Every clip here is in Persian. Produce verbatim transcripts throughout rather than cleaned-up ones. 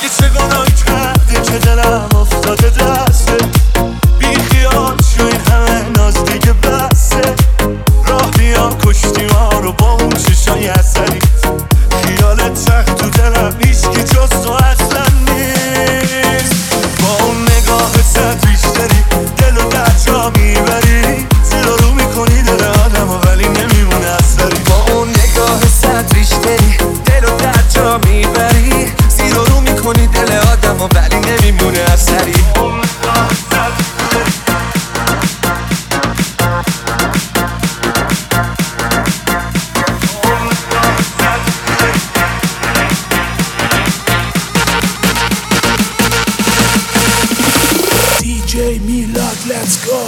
چه گناه کرده که دلم افتاده دسته، بی خیال شو این همه ناز دیگه بسه. راه بیا کشتی ما رو با اون چشای اثری، خیالت تخت تو دلم هیچکی جز تو اصلا نیست. با اون نگاه ست بیشتری دل و در جا میبری، زیر رو میکنی دل آدم ولی نمیمونه اثری. با اون نگاه ست بیشتری دل و در جا میبری، زیر رو میکنی دل آدم ولی نمیمونه اثری. دی جی میلاد let's go.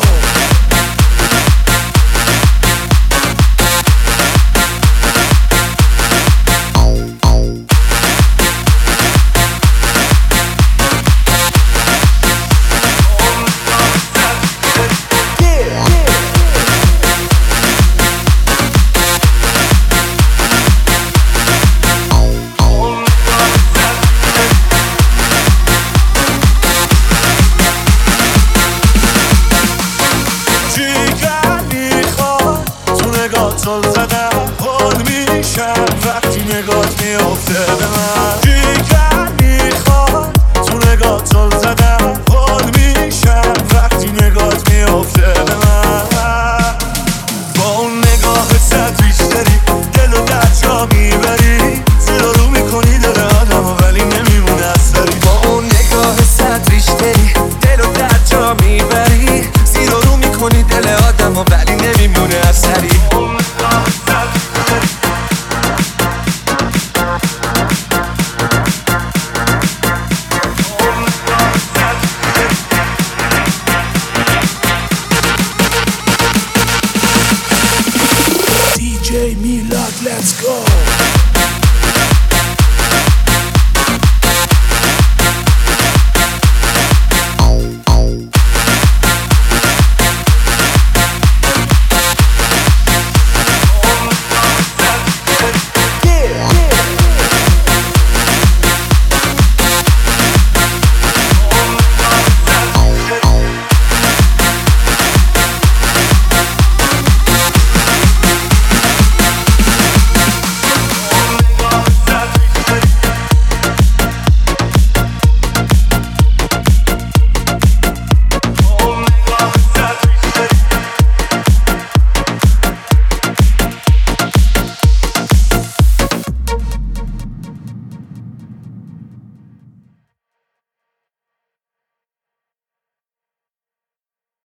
زل زدم حال میشم وقتی نگات میافته به من، جیگر میخواد تو نگات زل زدم